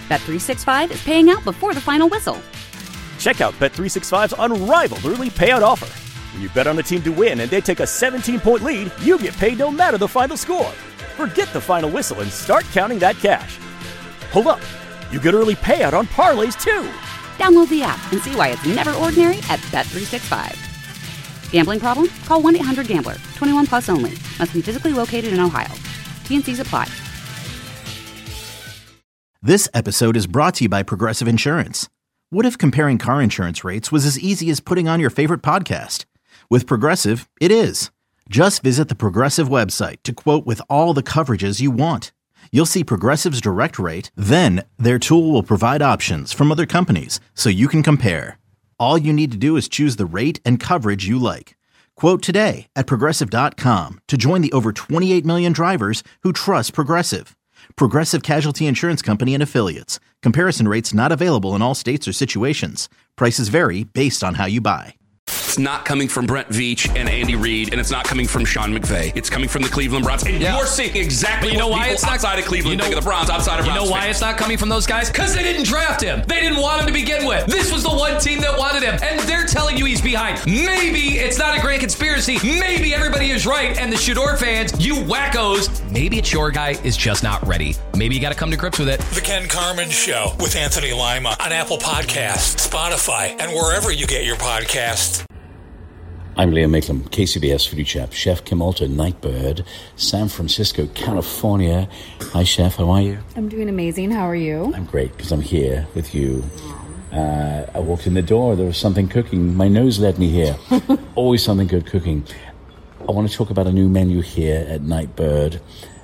Bet365 is paying out before the final whistle. Check out Bet365's unrivaled early payout offer. When you bet on a team to win and they take a 17-point lead, you get paid no matter the final score. Forget the final whistle and start counting that cash. Hold up. You get early payout on parlays, too. Download the app and see why it's never ordinary at Bet365. Gambling problem? Call 1-800-GAMBLER. 21 plus only. Must be physically located in Ohio. T&Cs apply. This episode is brought to you by Progressive Insurance. What if comparing car insurance rates was as easy as putting on your favorite podcast? With Progressive, it is. Just visit the Progressive website to quote with all the coverages you want. You'll see Progressive's direct rate, then their tool will provide options from other companies so you can compare. All you need to do is choose the rate and coverage you like. Quote today at Progressive.com to join the over 28 million drivers who trust Progressive. Progressive Casualty Insurance Company and Affiliates. Comparison rates not available in all states or situations. Prices vary based on how you buy. It's not coming from Brent Veach and Andy Reid, and it's not coming from Sean McVay. It's coming from the Cleveland Browns. And you're seeing exactly what people outside of Cleveland think of the Browns, outside of Browns. You know why it's not coming from those guys? Because they didn't draft him. They didn't want him to begin with. This was the one team that wanted him, and they're telling you he's behind. Maybe it's not a grand conspiracy. Maybe everybody is right, and the Shador fans, you wackos, maybe it's your guy is just not ready. Maybe you got to come to grips with it. The Ken Carman Show with Anthony Lima on Apple Podcasts, Spotify, and wherever you get your podcasts. I'm Liam Micklem, KCBS Foodie Chef, Chef Kim Alter, Nightbird, San Francisco, California. Hi, Chef. How are you? I'm doing amazing. How are you? I'm great, because I'm here with you. I walked in the door. There was something cooking. My nose led me here. Always something good cooking. I want to talk about a new menu here at Nightbird.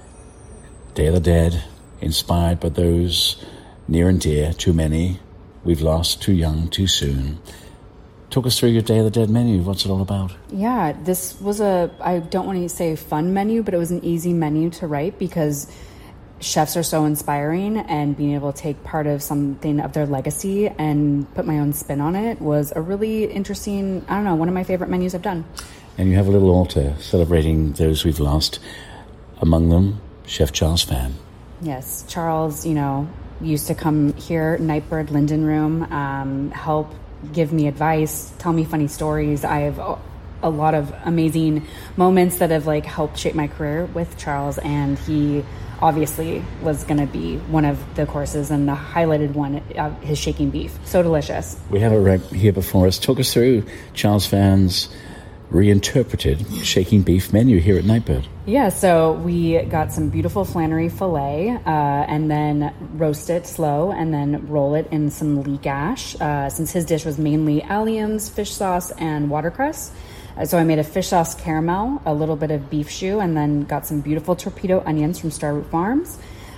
Day of the Dead, inspired by those near and dear, too many. We've lost too young, too soon. Talk us through your Day of the Dead menu. What's it all about? Yeah, this was I don't want to say fun menu, but it was an easy menu to write because chefs are so inspiring, and being able to take part of something of their legacy and put my own spin on it was a really interesting, one of my favorite menus I've done. And you have a little altar celebrating those we've lost. Among them, Chef Charles Phan. Yes, Charles, used to come here, Nightbird Linden Room, help give me advice, tell me funny stories. I have a lot of amazing moments that have helped shape my career with Charles, and he obviously was going to be one of the courses, and the highlighted one, his shaking beef. So delicious. We have it right here before us. Talk us through Charles Phan's reinterpreted shaking beef menu here at Nightbird. Yeah, so we got some beautiful Flannery filet, and then roast it slow, and then roll it in some leek ash. Since his dish was mainly alliums, fish sauce, and watercress, so I made a fish sauce caramel, a little bit of beef choux, and then got some beautiful torpedo onions from Starroot Farms.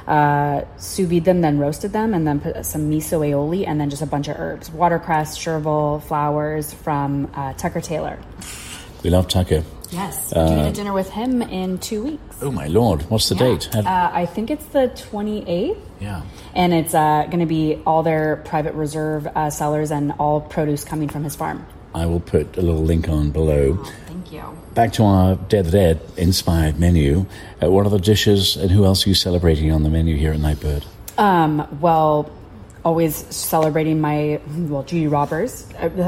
Sous vide them, then roasted them, and then put some miso aioli, and then just a bunch of herbs, watercress, chervil, flowers from Tucker Taylor. We love Tucker. Yes, doing a dinner with him in 2 weeks. Oh my Lord, what's the date? I think it's the 28th. Yeah. And it's going to be all their private reserve cellars and all produce coming from his farm. I will put a little link on below. Oh, thank you. Back to our Day of the Dead inspired menu. What are the dishes and who else are you celebrating on the menu here at Nightbird? Well, always celebrating Judy Roberts.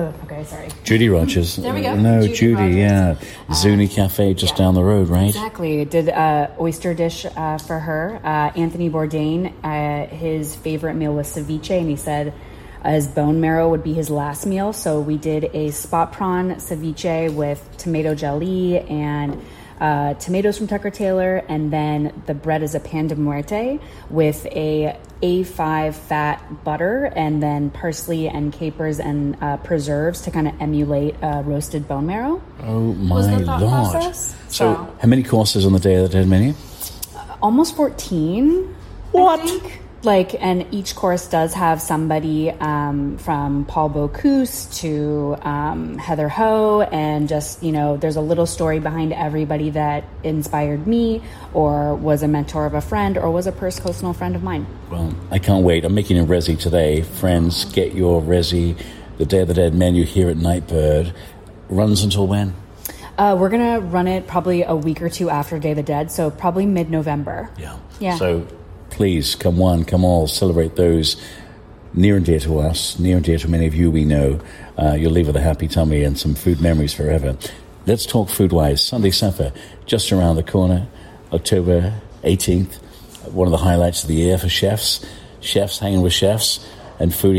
Judy Rogers. There we go. No, Judy Rogers. Yeah. Zuni Cafe just down the road, right? Exactly. Did oyster dish for her. Anthony Bourdain, his favorite meal was ceviche, and he said his bone marrow would be his last meal. So we did a spot prawn ceviche with tomato jelly and tomatoes from Tucker Taylor, and then the bread is a pan de muerte with a A5 fat butter, and then parsley and capers and preserves to kind of emulate roasted bone marrow. Oh my was the thought Lord. Process. So how many courses on the Day of the Dead menu? Almost 14. What? I think. And each course does have somebody from Paul Bocuse to Heather Ho, and just, there's a little story behind everybody that inspired me or was a mentor of a friend or was a personal friend of mine. Well, I can't wait. I'm making a resi today. Friends, get your resi. The Day of the Dead menu here at Nightbird runs until when? We're going to run it probably a week or two after Day of the Dead, so probably mid-November. Yeah. So please, come one, come all, celebrate those near and dear to us, near and dear to many of you we know. You'll leave with a happy tummy and some food memories forever. Let's talk food-wise. Sunday supper, just around the corner, October 18th. One of the highlights of the year for chefs hanging with chefs and feeding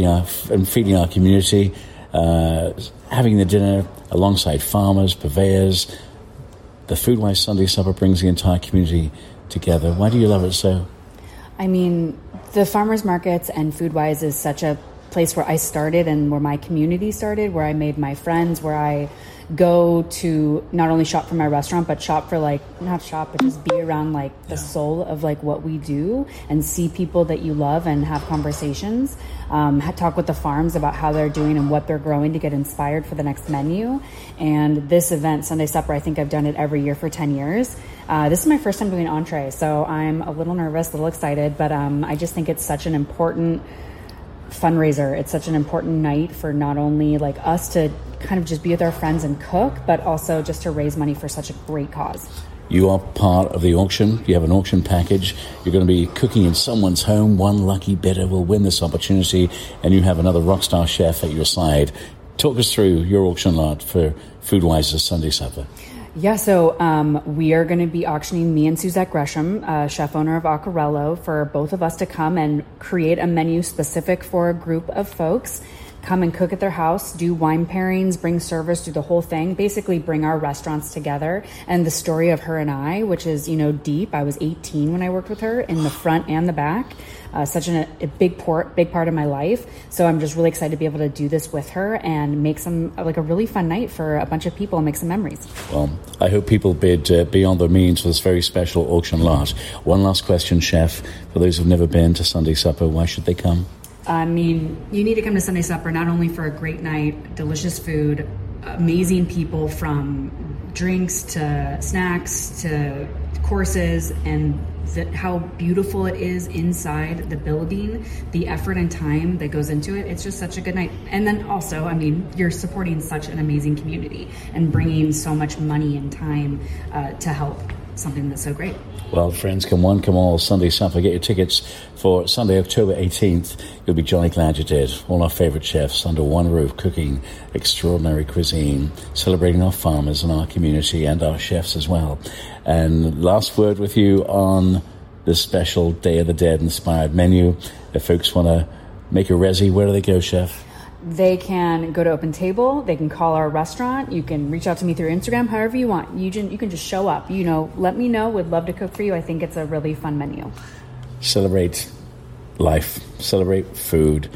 our community, having the dinner alongside farmers, purveyors. The Foodwise Sunday Supper brings the entire community together. Why do you love it so? I mean, the farmers markets and Foodwise is such a place where I started and where my community started, where I made my friends, where I go to not only shop for my restaurant, but shop for but just be around the soul of what we do and see people that you love and have conversations, talk with the farms about how they're doing and what they're growing to get inspired for the next menu. And this event, Sunday Supper, I think I've done it every year for 10 years. This is my first time doing entree, so I'm a little nervous, a little excited, but I just think it's such an important fundraiser. It's such an important night for not only us to kind of just be with our friends and cook, but also just to raise money for such a great cause. You are part of the auction. You have an auction package. You're going to be cooking in someone's home. One lucky bidder will win this opportunity, and you have another rock star chef at your side. Talk us through your auction lot for Foodwise's Sunday Supper. Yeah, so we are going to be auctioning me and Suzette Gresham, chef owner of Acquarello, for both of us to come and create a menu specific for a group of folks. Come and cook at their house, do wine pairings, bring servers, do the whole thing, basically bring our restaurants together. And the story of her and I, which is, deep. I was 18 when I worked with her in the front and the back. Such a big part of my life. So I'm just really excited to be able to do this with her and make some a really fun night for a bunch of people and make some memories. Well, I hope people bid beyond their means for this very special auction lot. One last question, Chef. For those who've never been to Sunday Supper, why should they come? I mean, you need to come to Sunday Supper not only for a great night, delicious food, amazing people, from drinks to snacks to courses, and how beautiful it is inside the building, the effort and time that goes into it. It's just such a good night. And then also, I mean, you're supporting such an amazing community and bringing so much money and time to help something that's so great. Well, friends, come one, come all, Sunday Supper. Get your tickets for Sunday, October 18th. You'll be jolly glad you did. All our favourite chefs under one roof, cooking extraordinary cuisine, celebrating our farmers and our community and our chefs as well. And last word with you on this special Day of the Dead inspired menu. If folks want to make a resi, where do they go, Chef? They can go to Open Table. They can call our restaurant. You can reach out to me through Instagram, however you want. You can just show up. Let me know. Would love to cook for you. I think it's a really fun menu. Celebrate life. Celebrate food.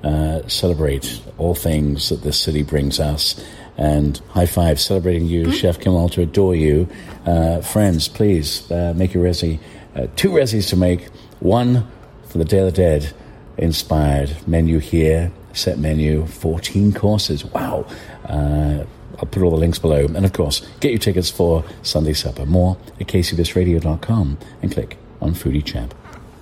Celebrate all things that this city brings us. And high five, celebrating you, Chef Kim Alter, adore you. Friends, please make a resi. 2 resis to make. One for the Day of the Dead inspired menu here. Set menu, 14 courses. Wow. I'll put all the links below. And of course, get your tickets for Sunday Supper. More at kcbsradio.com and click on Foodie Champ.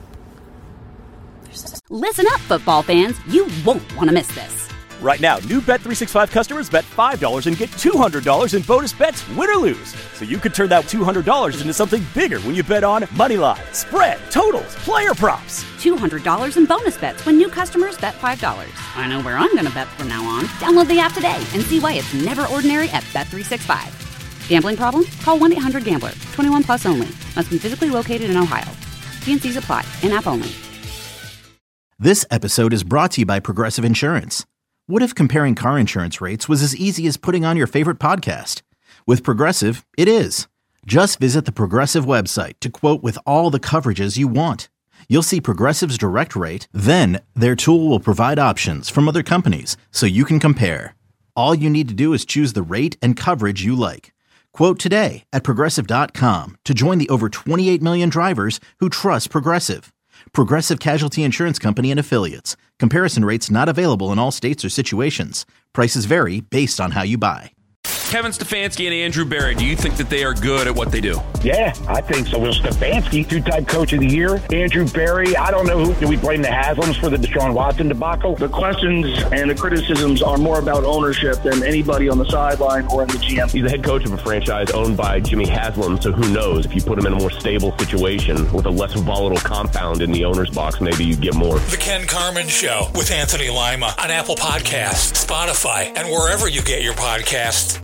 Listen up, football fans. You won't want to miss this. Right now, new Bet365 customers bet $5 and get $200 in bonus bets, win or lose. So you could turn that $200 into something bigger when you bet on moneyline, spread, totals, player props. $200 in bonus bets when new customers bet $5. I know where I'm going to bet from now on. Download the app today and see why it's never ordinary at Bet365. Gambling problem? Call 1-800-GAMBLER. 21 plus only. Must be physically located in Ohio. T&Cs apply. In-app only. This episode is brought to you by Progressive Insurance. What if comparing car insurance rates was as easy as putting on your favorite podcast? With Progressive, it is. Just visit the Progressive website to quote with all the coverages you want. You'll see Progressive's direct rate, then their tool will provide options from other companies so you can compare. All you need to do is choose the rate and coverage you like. Quote today at Progressive.com to join the over 28 million drivers who trust Progressive. Progressive Casualty Insurance Company and Affiliates. Comparison rates not available in all states or situations. Prices vary based on how you buy. Kevin Stefanski and Andrew Berry, do you think that they are good at what they do? Yeah, I think so. Well, Stefanski, two-time coach of the year. Andrew Berry, I don't know who. Do we blame the Haslams for the Deshaun Watson debacle? The questions and the criticisms are more about ownership than anybody on the sideline or in the GM. He's the head coach of a franchise owned by Jimmy Haslam, so who knows? If you put him in a more stable situation with a less volatile compound in the owner's box, maybe you get more. The Ken Carman Show with Anthony Lima on Apple Podcasts, Spotify, and wherever you get your podcasts.